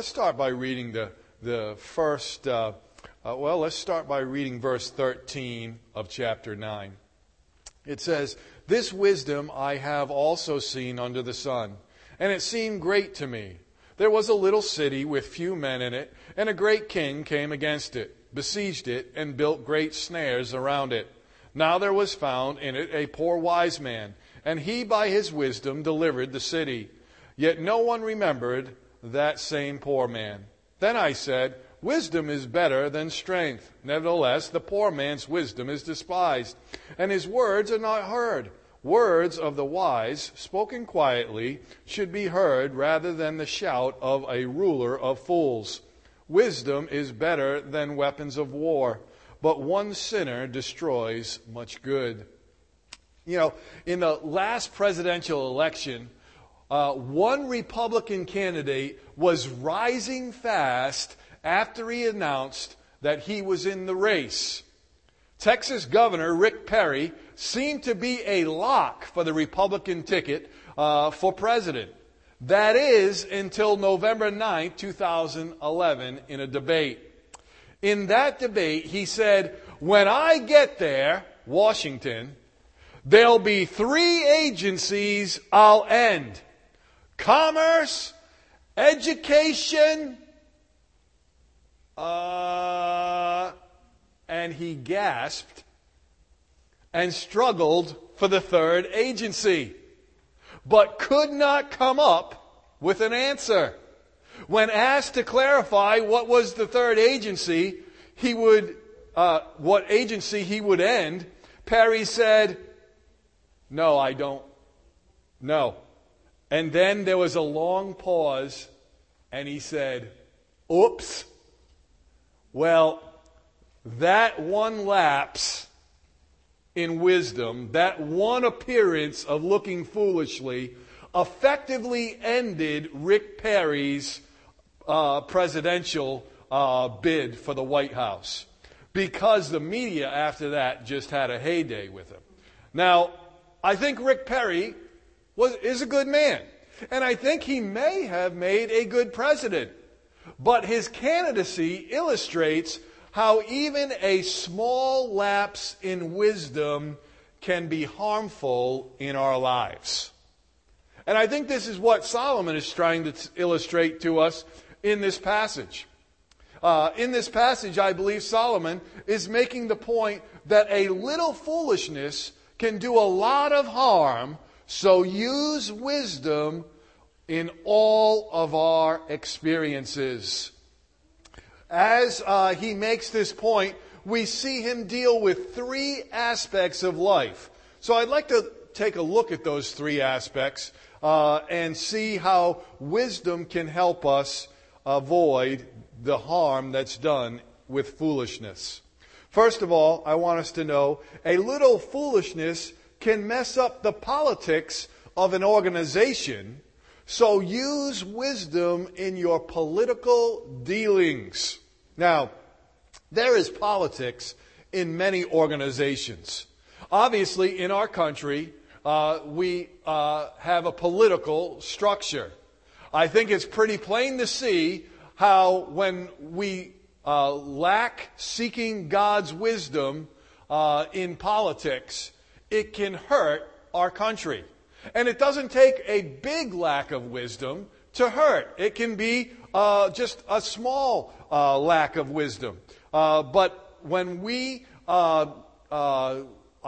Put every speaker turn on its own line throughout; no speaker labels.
let's start by reading the first, let's start by reading verse 13 of chapter 9. It says, "This wisdom I have also seen under the sun, and it seemed great to me. There was a little city with few men in it, and a great king came against it, besieged it, and built great snares around it. Now there was found in it a poor wise man, and he by his wisdom delivered the city. Yet no one remembered that same poor man. Then I said, Wisdom is better than strength. Nevertheless, the poor man's wisdom is despised, and his words are not heard. Words of the wise, spoken quietly, should be heard rather than the shout of a ruler of fools. Wisdom is better than weapons of war, but one sinner destroys much good." You know, in the last presidential election, one Republican candidate was rising fast after he announced that he was in the race. Texas Governor Rick Perry seemed to be a lock for the Republican ticket for president. That is until November 9, 2011, in a debate. In that debate, he said, "When I get there, Washington, there'll be 3 agencies I'll end. Commerce, education, and he gasped and struggled for the 3rd agency, but could not come up with an answer. When asked to clarify what was the 3rd agency, what agency he would end, Perry said, "No, I don't know." And then there was a long pause, and he said, "Oops." Well, that one lapse in wisdom, that one appearance of looking foolishly, effectively ended Rick Perry's presidential bid for the White House, because the media after that just had a heyday with him. Now, I think Rick Perry is a good man, and I think he may have made a good president. But his candidacy illustrates how even a small lapse in wisdom can be harmful in our lives. And I think this is what Solomon is trying to illustrate to us in this passage. In this passage, I believe Solomon is making the point that a little foolishness can do a lot of harm, so use wisdom in all of our experiences. As he makes this point, we see him deal with 3 aspects of life. So I'd like to take a look at those 3 aspects and see how wisdom can help us avoid the harm that's done with foolishness. First of all, I want us to know a little foolishness can mess up the politics of an organization. So use wisdom in your political dealings. Now, there is politics in many organizations. Obviously, in our country, we have a political structure. I think it's pretty plain to see how when we lack seeking God's wisdom in politics, it can hurt our country. And it doesn't take a big lack of wisdom to hurt. It can be just a small lack of wisdom. But when we allow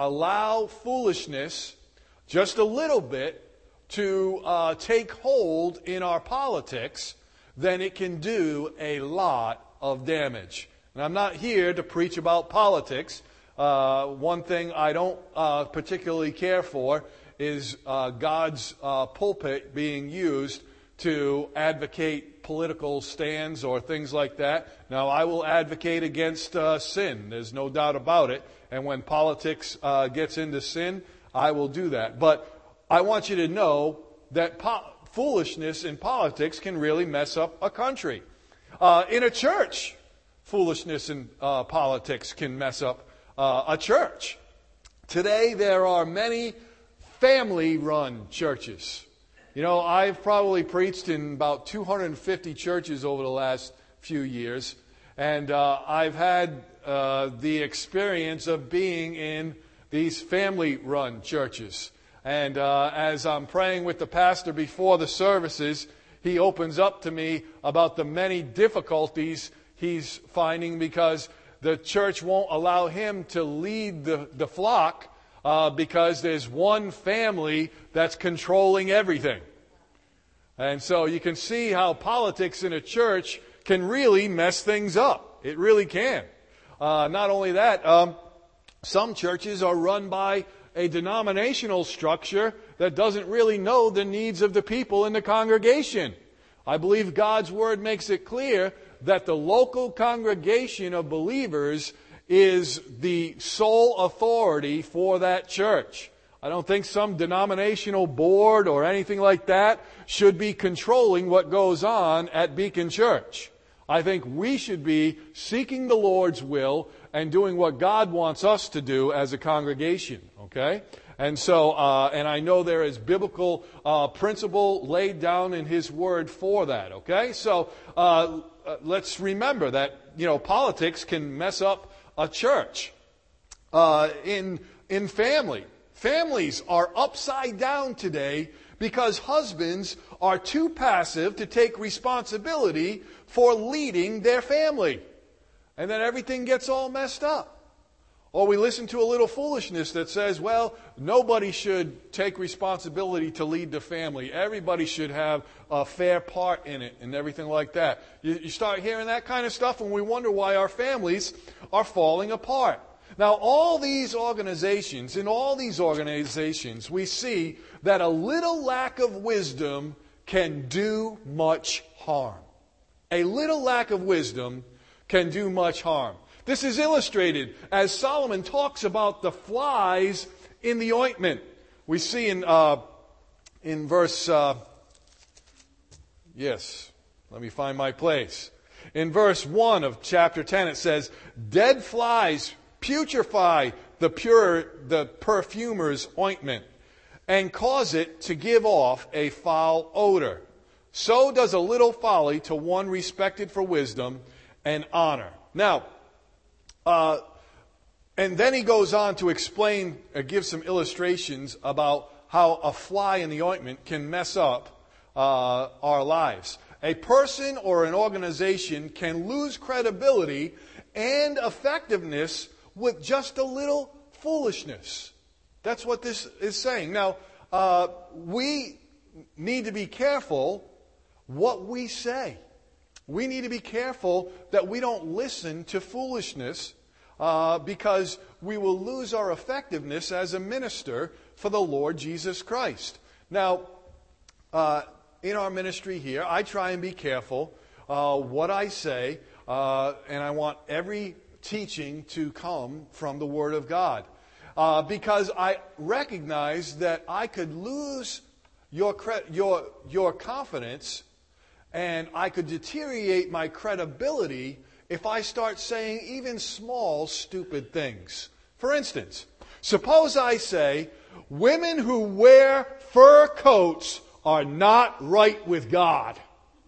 foolishness just a little bit to take hold in our politics, then it can do a lot of damage. And I'm not here to preach about politics. One thing I don't particularly care for is God's pulpit being used to advocate political stands or things like that. Now, I will advocate against sin. There's no doubt about it. And when politics gets into sin, I will do that. But I want you to know that foolishness in politics can really mess up a country. In a church, foolishness in politics can mess up a church. Today, there are many family-run churches. You know, I've probably preached in about 250 churches over the last few years, and I've had the experience of being in these family-run churches. And as I'm praying with the pastor before the services, he opens up to me about the many difficulties he's finding because the church won't allow him to lead the flock because there's one family that's controlling everything. And so you can see how politics in a church can really mess things up. It really can. Not only that, some churches are run by a denominational structure that doesn't really know the needs of the people in the congregation. I believe God's Word makes it clear that the local congregation of believers is the sole authority for that church. I don't think some denominational board or anything like that should be controlling what goes on at Beacon Church. I think we should be seeking the Lord's will and doing what God wants us to do as a congregation, okay? And so, and I know there is biblical principle laid down in His Word for that, okay? So, let's remember that, you know, politics can mess up a church. In family. Families are upside down today because husbands are too passive to take responsibility for leading their family. And then everything gets all messed up. Or we listen to a little foolishness that says, well, nobody should take responsibility to lead the family. Everybody should have a fair part in it and everything like that. You start hearing that kind of stuff and we wonder why our families are falling apart. Now, all these organizations, we see that a little lack of wisdom can do much harm. A little lack of wisdom can do much harm. This is illustrated as Solomon talks about the flies in the ointment. We see in verse, let me find my place. In verse 1 of chapter 10 it says, dead flies putrefy the perfumer's ointment and cause it to give off a foul odor. So does a little folly to one respected for wisdom and honor. Now, and then he goes on to explain, give some illustrations about how a fly in the ointment can mess up our lives. A person or an organization can lose credibility and effectiveness with just a little foolishness. That's what this is saying. Now, we need to be careful what we say. We need to be careful that we don't listen to foolishness because we will lose our effectiveness as a minister for the Lord Jesus Christ. Now, in our ministry here, I try and be careful what I say, and I want every teaching to come from the Word of God. Because I recognize that I could lose your confidence and I could deteriorate my credibility if I start saying even small, stupid things. For instance, suppose I say, women who wear fur coats are not right with God.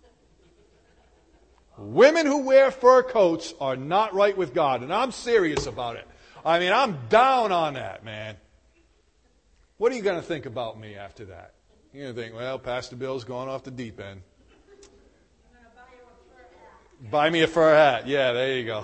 Women who wear fur coats are not right with God. And I'm serious about it. I mean, I'm down on that, man. What are you going to think about me after that? You're going to think, well, Pastor Bill's gone off the deep end. Buy me a fur hat. Yeah, there you go.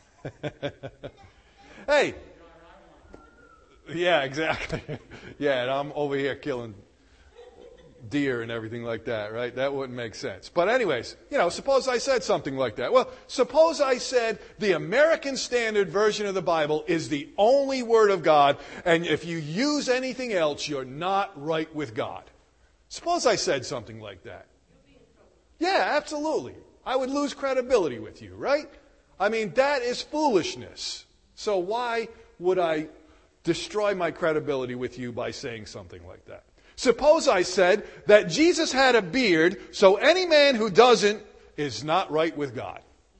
Hey. Yeah, exactly. Yeah, and I'm over here killing deer and everything like that, right? That wouldn't make sense. But anyways, suppose I said something like that. Well, suppose I said the American Standard Version of the Bible is the only Word of God, and if you use anything else, you're not right with God. Suppose I said something like that. Yeah, absolutely. I would lose credibility with you, right? I mean, that is foolishness. So why would I destroy my credibility with you by saying something like that? Suppose I said that Jesus had a beard, so any man who doesn't is not right with God.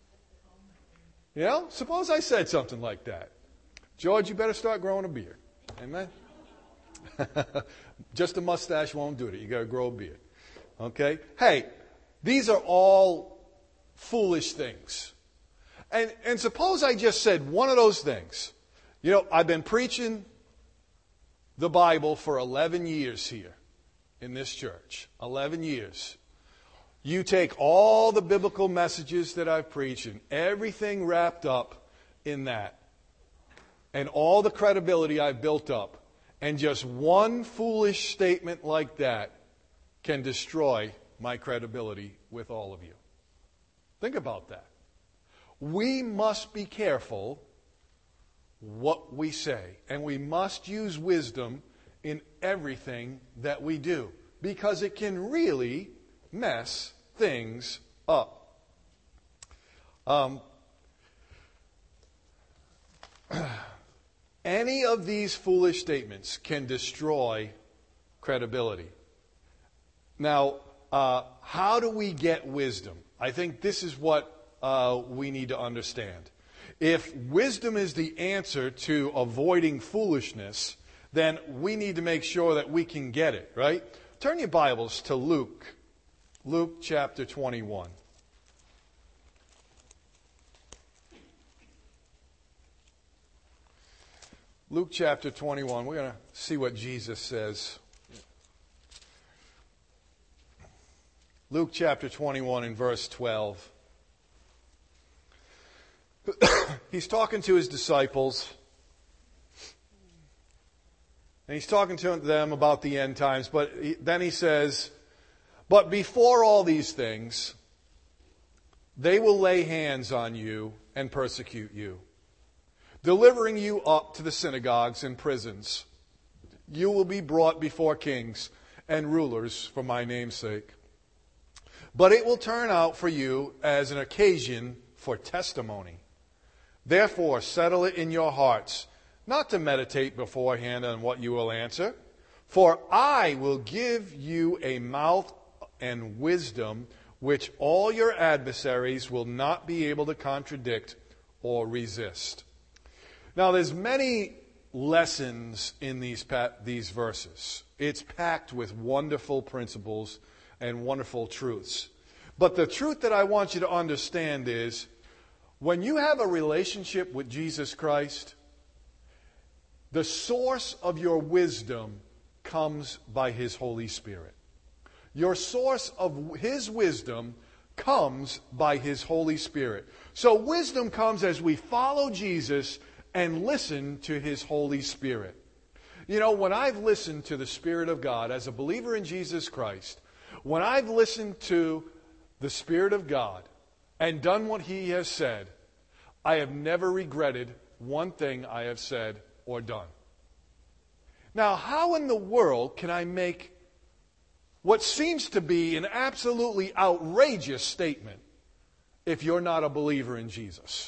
Suppose I said something like that. George, you better start growing a beard. Amen? Just a mustache won't do it. You got to grow a beard. Okay? Hey, these are all foolish things. And suppose I just said one of those things. You know, I've been preaching the Bible for 11 years here in this church. 11 years. You take all the biblical messages that I've preached and everything wrapped up in that. And all the credibility I've built up. And just one foolish statement like that can destroy my credibility with all of you. Think about that. We must be careful what we say. And we must use wisdom in everything that we do. Because it can really mess things up. Any of these foolish statements can destroy credibility. Now, how do we get wisdom? I think this is what we need to understand. If wisdom is the answer to avoiding foolishness, then we need to make sure that we can get it, right? Turn your Bibles to Luke. Luke chapter 21. Luke chapter 21. We're going to see what Jesus says. Luke chapter 21 and verse 12. He's talking to his disciples. And he's talking to them about the end times. But then he says, "But before all these things, they will lay hands on you and persecute you, delivering you up to the synagogues and prisons. You will be brought before kings and rulers for my name's sake. But it will turn out for you as an occasion for testimony. Therefore, settle it in your hearts, not to meditate beforehand on what you will answer. For I will give you a mouth and wisdom which all your adversaries will not be able to contradict or resist." Now, there's many lessons in these verses. It's packed with wonderful principles and wonderful truths. But the truth that I want you to understand is, when you have a relationship with Jesus Christ, the source of your wisdom comes by His Holy Spirit. Your source of His wisdom comes by His Holy Spirit. So wisdom comes as we follow Jesus and listen to His Holy Spirit. You know, when I've listened to the Spirit of God as a believer in Jesus Christ, when I've listened to the Spirit of God and done what He has said, I have never regretted one thing I have said or done. Now, how in the world can I make what seems to be an absolutely outrageous statement if you're not a believer in Jesus?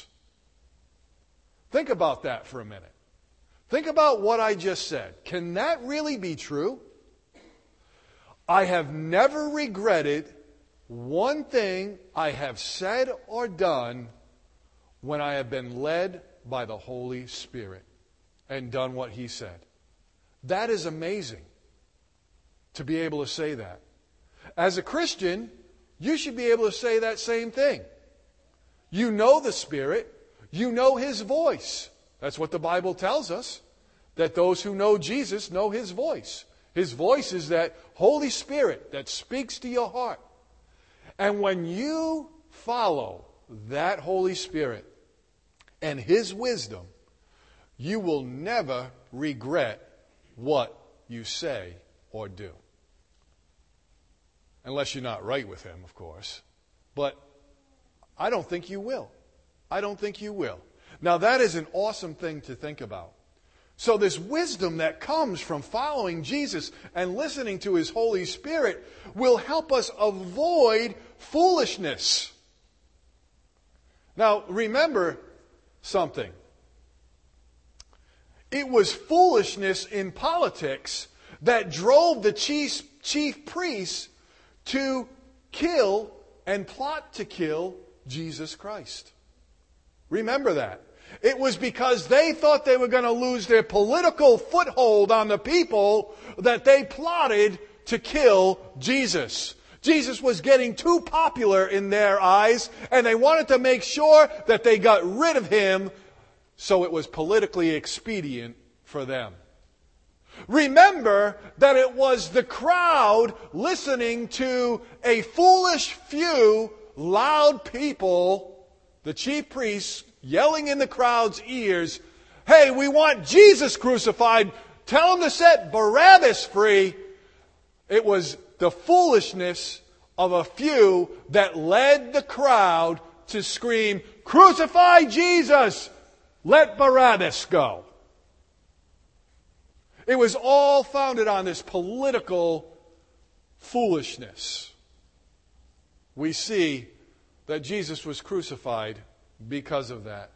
Think about that for a minute. Think about what I just said. Can that really be true? I have never regretted one thing I have said or done when I have been led by the Holy Spirit and done what He said. That is amazing to be able to say that. As a Christian, you should be able to say that same thing. You know the Spirit. You know His voice. That's what the Bible tells us, that those who know Jesus know His voice. His voice is that Holy Spirit that speaks to your heart. And when you follow that Holy Spirit and His wisdom, you will never regret what you say or do. Unless you're not right with Him, of course. But I don't think you will. I don't think you will. Now, that is an awesome thing to think about. So this wisdom that comes from following Jesus and listening to His Holy Spirit will help us avoid foolishness. Now, remember something. It was foolishness in politics that drove the chief priests to kill and plot to kill Jesus Christ. Remember that. It was because they thought they were going to lose their political foothold on the people that they plotted to kill Jesus. Jesus was getting too popular in their eyes, and they wanted to make sure that they got rid of him, so it was politically expedient for them. Remember that it was the crowd listening to a foolish few loud people, the chief priests, yelling in the crowd's ears, "Hey, we want Jesus crucified. Tell them to set Barabbas free." It was the foolishness of a few that led the crowd to scream, "Crucify Jesus! Let Barabbas go." It was all founded on this political foolishness. We see that Jesus was crucified because of that.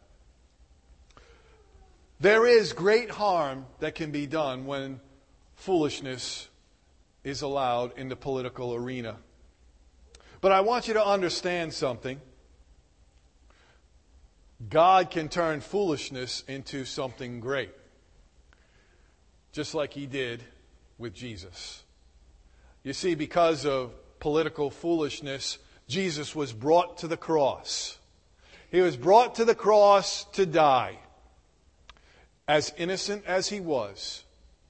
There is great harm that can be done when foolishness is allowed in the political arena. But I want you to understand something. God can turn foolishness into something great, just like he did with Jesus. You see, because of political foolishness, Jesus was brought to the cross. He was brought to the cross to die. As innocent as he was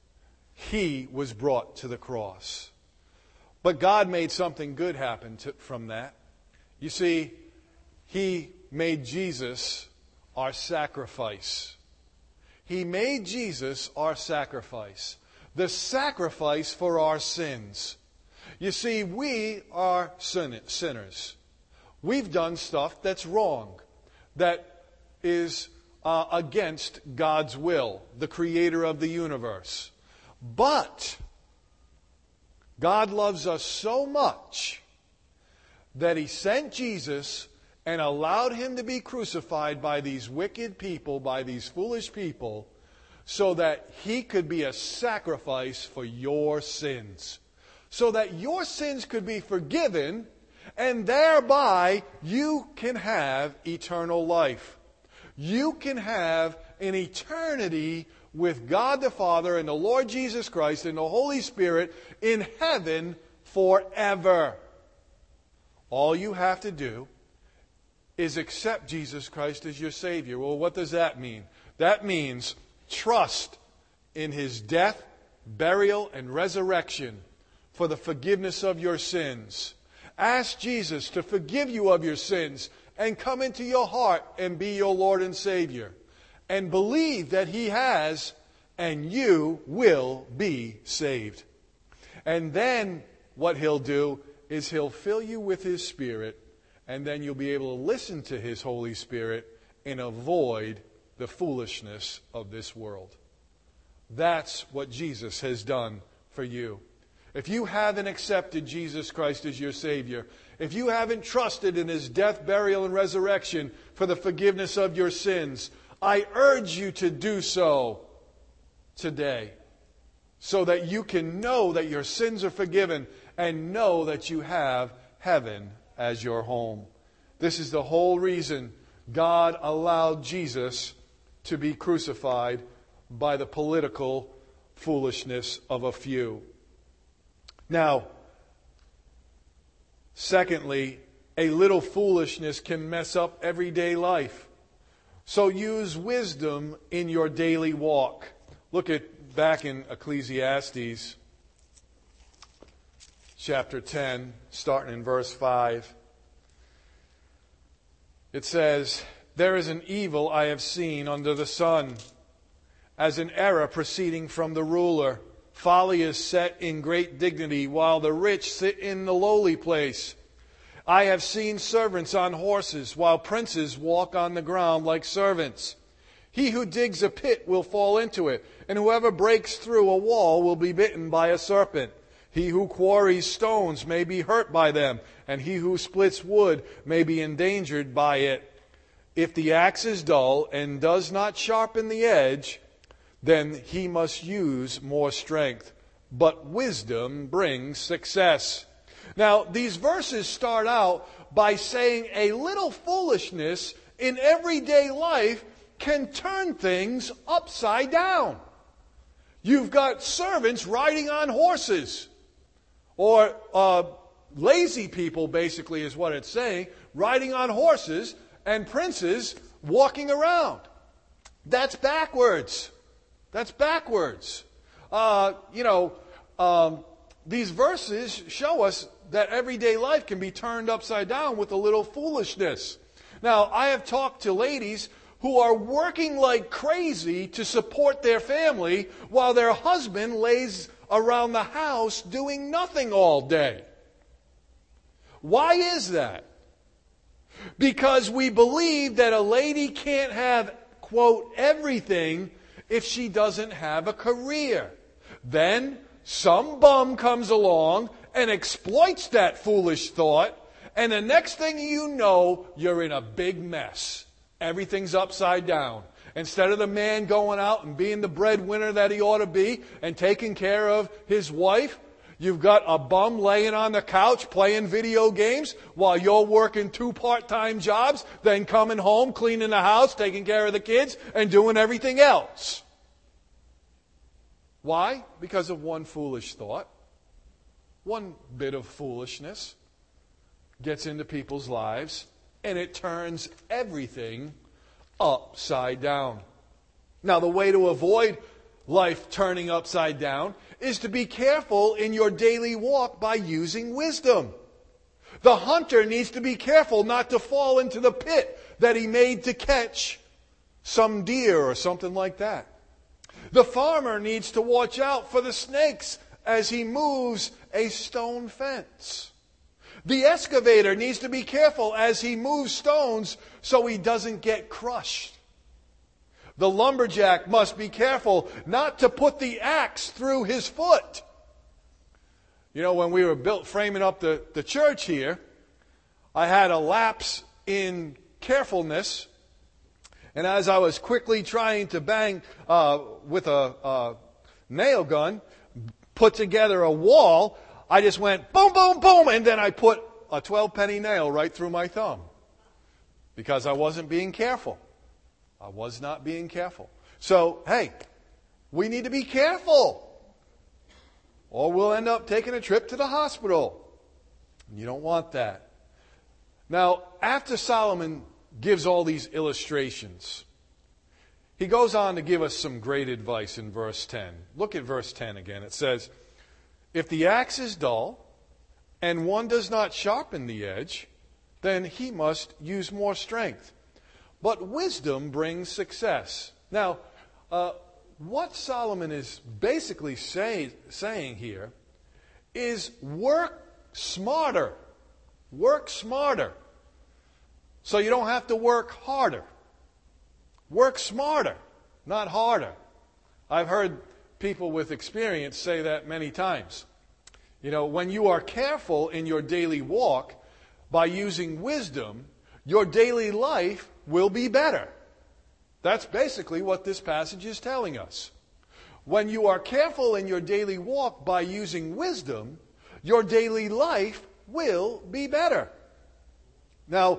brought to the cross. But God made something good happen from that. You see, he made Jesus our sacrifice. He made Jesus our sacrifice. The sacrifice for our sins. You see, we are sinners. We've done stuff that's wrong, that is against God's will, the creator of the universe. But God loves us so much that he sent Jesus and allowed him to be crucified by these wicked people, by these foolish people, so that he could be a sacrifice for your sins. So that your sins could be forgiven, and thereby you can have eternal life. You can have an eternity with God the Father and the Lord Jesus Christ and the Holy Spirit in heaven forever. All you have to do is accept Jesus Christ as your Savior. Well, what does that mean? That means trust in his death, burial, and resurrection for the forgiveness of your sins. Ask Jesus to forgive you of your sins and come into your heart and be your Lord and Savior. And believe that he has, and you will be saved. And then what he'll do is he'll fill you with his Spirit, and then you'll be able to listen to his Holy Spirit and avoid the foolishness of this world. That's what Jesus has done for you. If you haven't accepted Jesus Christ as your Savior, if you haven't trusted in his death, burial, and resurrection for the forgiveness of your sins, I urge you to do so today, so that you can know that your sins are forgiven and know that you have heaven as your home. This is the whole reason God allowed Jesus to be crucified by the political foolishness of a few. Now, secondly, a little foolishness can mess up everyday life. So use wisdom in your daily walk. Look at back in Ecclesiastes chapter 10, starting in verse 5. It says, "There is an evil I have seen under the sun, as an error proceeding from the ruler. Folly is set in great dignity, while the rich sit in the lowly place. I have seen servants on horses, while princes walk on the ground like servants. He who digs a pit will fall into it, and whoever breaks through a wall will be bitten by a serpent. He who quarries stones may be hurt by them, and he who splits wood may be endangered by it. If the axe is dull and does not sharpen the edge, then he must use more strength. But wisdom brings success." Now, these verses start out by saying a little foolishness in everyday life can turn things upside down. You've got servants riding on horses, or lazy people, basically, is what it's saying, riding on horses, and princes walking around. That's backwards. That's backwards. These verses show us that everyday life can be turned upside down with a little foolishness. Now, I have talked to ladies who are working like crazy to support their family while their husband lays around the house doing nothing all day. Why is that? Because we believe that a lady can't have, quote, everything if she doesn't have a career. Then some bum comes along and exploits that foolish thought, and the next thing you know, you're in a big mess. Everything's upside down. Instead of the man going out and being the breadwinner that he ought to be and taking care of his wife, you've got a bum laying on the couch playing video games while you're working 2 part-time jobs, then coming home, cleaning the house, taking care of the kids, and doing everything else. Why? Because of one foolish thought. One bit of foolishness gets into people's lives, and it turns everything upside down. Now, the way to avoid life turning upside down is to be careful in your daily walk by using wisdom. The hunter needs to be careful not to fall into the pit that he made to catch some deer or something like that. The farmer needs to watch out for the snakes as he moves a stone fence. The excavator needs to be careful as he moves stones so he doesn't get crushed. The lumberjack must be careful not to put the axe through his foot. You know, when we were framing up the church here, I had a lapse in carefulness. And as I was quickly trying to bang with a nail gun, put together a wall, I just went boom, boom, boom, and then I put a 12-penny nail right through my thumb because I wasn't being careful. I was not being careful. So, hey, we need to be careful or we'll end up taking a trip to the hospital. You don't want that. Now, after Solomon gives all these illustrations, he goes on to give us some great advice in verse 10. Look at verse 10 again. It says, if the axe is dull and one does not sharpen the edge, then he must use more strength. But wisdom brings success. Now, what Solomon is basically saying here is work smarter. Work smarter. So you don't have to work harder. Work smarter, not harder. I've heard people with experience say that many times. You know, when you are careful in your daily walk by using wisdom, your daily life will be better. That's basically what this passage is telling us. When you are careful in your daily walk by using wisdom, your daily life will be better. Now,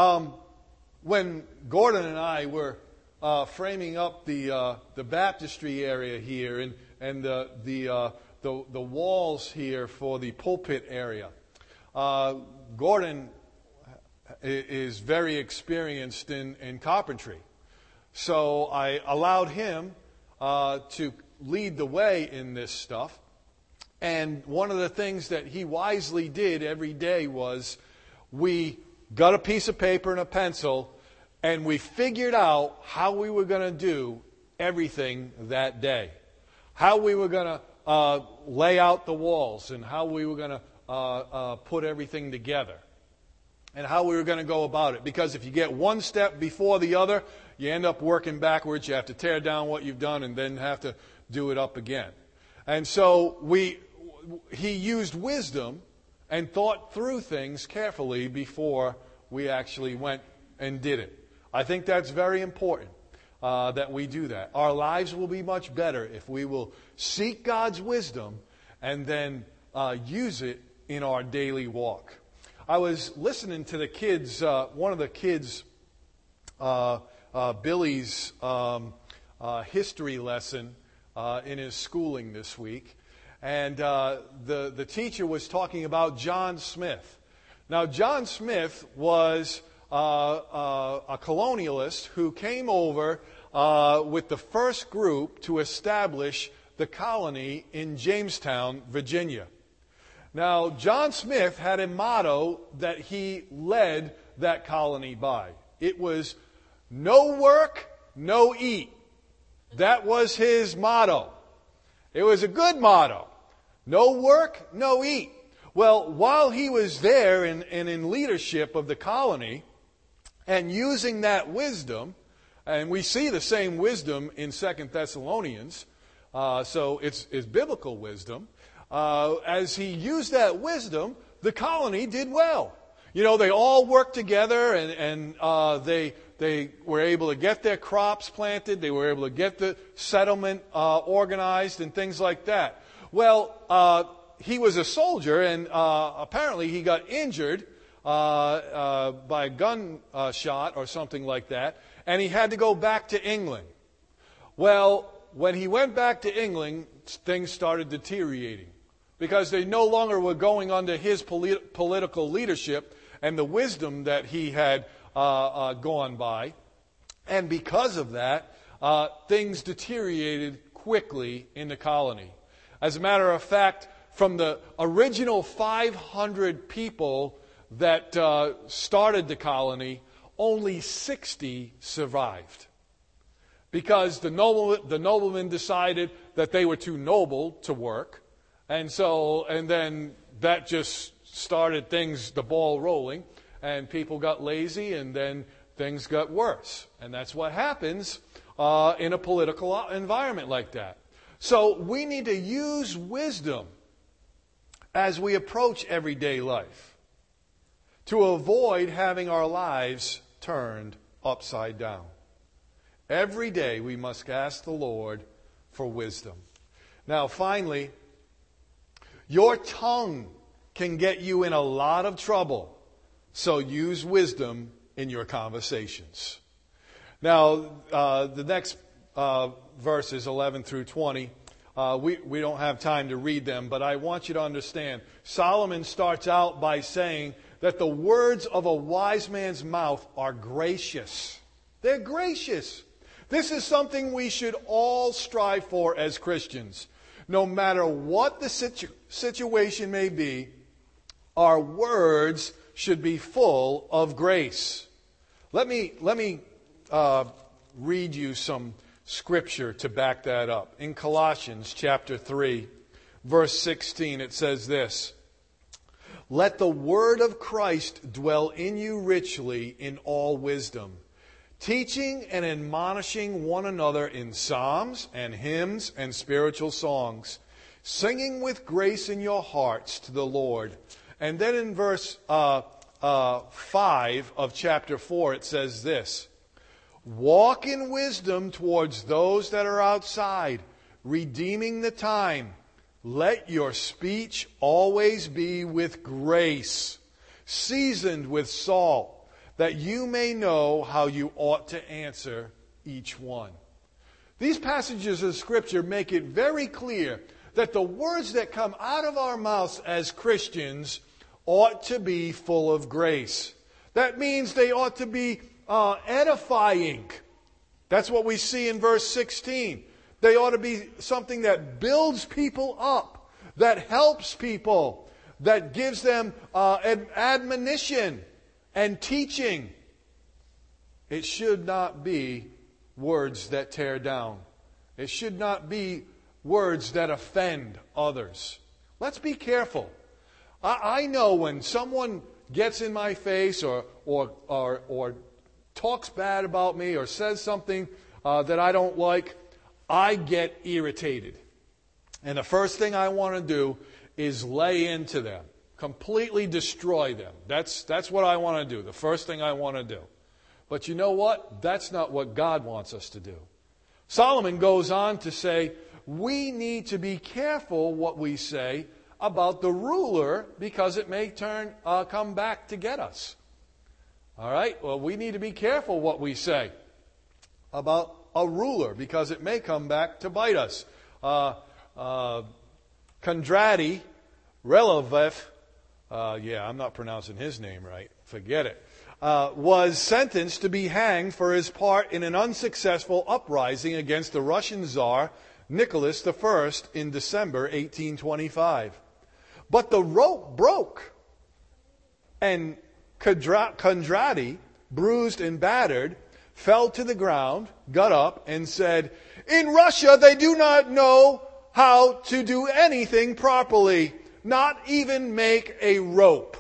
when Gordon and I were framing up the baptistry area here and the walls here for the pulpit area, Gordon is very experienced in carpentry. So I allowed him to lead the way in this stuff. And one of the things that he wisely did every day was we got a piece of paper and a pencil and we figured out how we were going to do everything that day. How we were going to lay out the walls and how we were going to put everything together. And how we were going to go about it. Because if you get one step before the other, you end up working backwards. You have to tear down what you've done and then have to do it up again. And so he used wisdom and thought through things carefully before we actually went and did it. I think that's very important that we do that. Our lives will be much better if we will seek God's wisdom and then use it in our daily walk. I was listening to the kids, one of the kids, Billy's history lesson in his schooling this week. And the teacher was talking about John Smith. Now, John Smith was a colonialist who came over with the first group to establish the colony in Jamestown, Virginia. Now, John Smith had a motto that he led that colony by. It was, no work, no eat. That was his motto. It was a good motto. No work, no eat. Well, while he was there and in leadership of the colony and using that wisdom, and we see the same wisdom in 2 Thessalonians, so it's biblical wisdom. As he used that wisdom, the colony did well. You know, they all worked together and they were able to get their crops planted. They were able to get the settlement organized and things like that. Well, he was a soldier, and apparently he got injured by a gun shot or something like that, and he had to go back to England. Well, when he went back to England, things started deteriorating because they no longer were going under his political leadership and the wisdom that he had gone by. And because of that, things deteriorated quickly in the colony. As a matter of fact, from the original 500 people that started the colony, only 60 survived. Because the noblemen decided that they were too noble to work. And then that just started the ball rolling, and people got lazy, and then things got worse. And that's what happens in a political environment like that. So we need to use wisdom as we approach everyday life to avoid having our lives turned upside down. Every day we must ask the Lord for wisdom. Now, finally, your tongue can get you in a lot of trouble, so use wisdom in your conversations. Now, the next verses, 11 through 20, we don't have time to read them, but I want you to understand. Solomon starts out by saying that the words of a wise man's mouth are gracious. They're gracious. This is something we should all strive for as Christians. No matter what the situation may be, our words should be full of grace. Let me read you some scripture to back that up. In Colossians chapter 3, verse 16, it says this: "Let the word of Christ dwell in you richly in all wisdom, teaching and admonishing one another in psalms and hymns and spiritual songs, singing with grace in your hearts to the Lord." And then in verse 5 of chapter 4, it says this: "Walk in wisdom towards those that are outside, redeeming the time. Let your speech always be with grace, seasoned with salt, that you may know how you ought to answer each one." These passages of Scripture make it very clear that the words that come out of our mouths as Christians ought to be full of grace. That means they ought to be edifying. That's what we see in verse 16. They ought to be something that builds people up, that helps people, that gives them admonition and teaching. It should not be words that tear down. It should not be words that offend others. Let's be careful. I know when someone gets in my face or talks bad about me or says something that I don't like, I get irritated. And the first thing I want to do is lay into them, completely destroy them. That's what I want to do, the first thing I want to do. But you know what? That's not what God wants us to do. Solomon goes on to say, we need to be careful what we say about the ruler because it may come back to get us. All right? Well, we need to be careful what we say about a ruler because it may come back to bite us. Kondraty Relevev, I'm not pronouncing his name right, forget it, was sentenced to be hanged for his part in an unsuccessful uprising against the Russian Tsar Nicholas I in December 1825. But the rope broke, and Kondraty, bruised and battered, fell to the ground, got up, and said, "In Russia they do not know how to do anything properly, not even make a rope."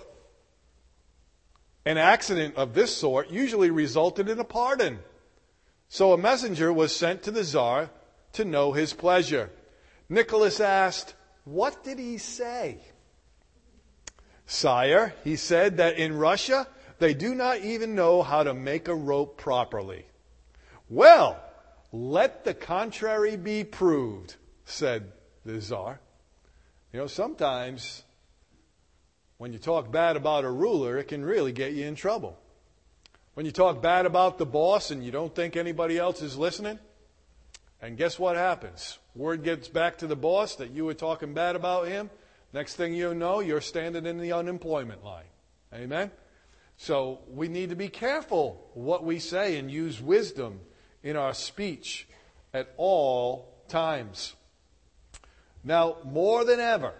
An accident of this sort usually resulted in a pardon. So a messenger was sent to the Tsar to know his pleasure. Nicholas asked, "What did he say?" "Sire," he said, "that in Russia they do not even know how to make a rope properly." "Well, let the contrary be proved," said the Tsar. You know, sometimes when you talk bad about a ruler, it can really get you in trouble. When you talk bad about the boss and you don't think anybody else is listening, and guess what happens? Word gets back to the boss that you were talking bad about him. Next thing you know, you're standing in the unemployment line. Amen? So we need to be careful what we say and use wisdom in our speech at all times. Now more than ever,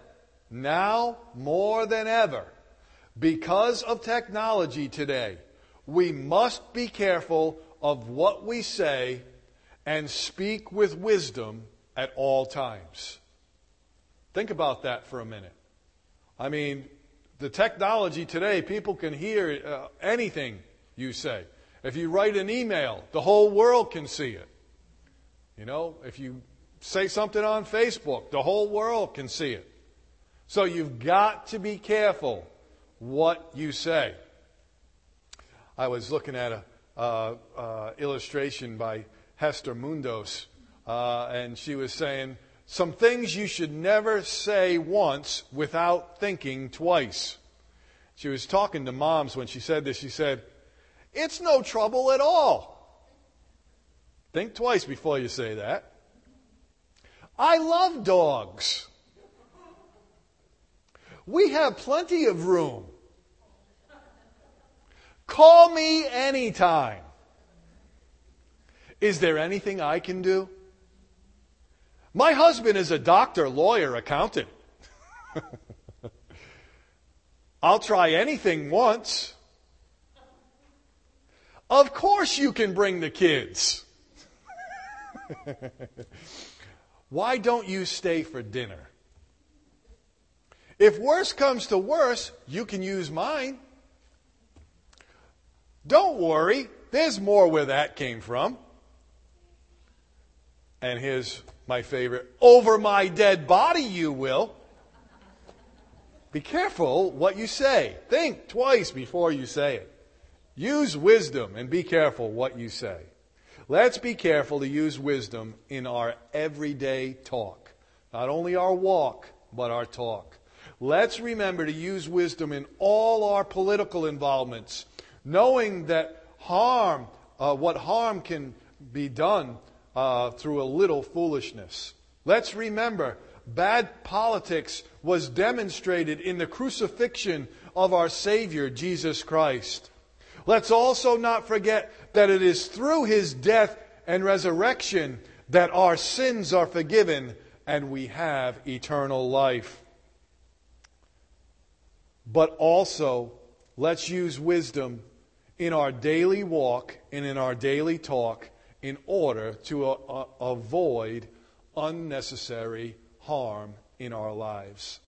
because of technology today, we must be careful of what we say and speak with wisdom at all times. Think about that for a minute. I mean, the technology today, people can hear anything you say. If you write an email, the whole world can see it. You know, if you say something on Facebook, the whole world can see it. So you've got to be careful what you say. I was looking at a illustration by Hester Mundos, and she was saying, some things you should never say once without thinking twice. She was talking to moms when she said this. She said, "It's no trouble at all." Think twice before you say that. "I love dogs. We have plenty of room. Call me anytime. Is there anything I can do? My husband is a doctor, lawyer, accountant. I'll try anything once. Of course you can bring the kids. Why don't you stay for dinner? If worse comes to worse, you can use mine. Don't worry, there's more where that came from." And here's my favorite. "Over my dead body you will." Be careful what you say. Think twice before you say it. Use wisdom and be careful what you say. Let's be careful to use wisdom in our everyday talk. Not only our walk, but our talk. Let's remember to use wisdom in all our political involvements, knowing that what harm can be done through a little foolishness. Let's remember, bad politics was demonstrated in the crucifixion of our Savior, Jesus Christ. Let's also not forget that it is through His death and resurrection that our sins are forgiven and we have eternal life. But also, let's use wisdom in our daily walk and in our daily talk in order to avoid unnecessary harm in our lives.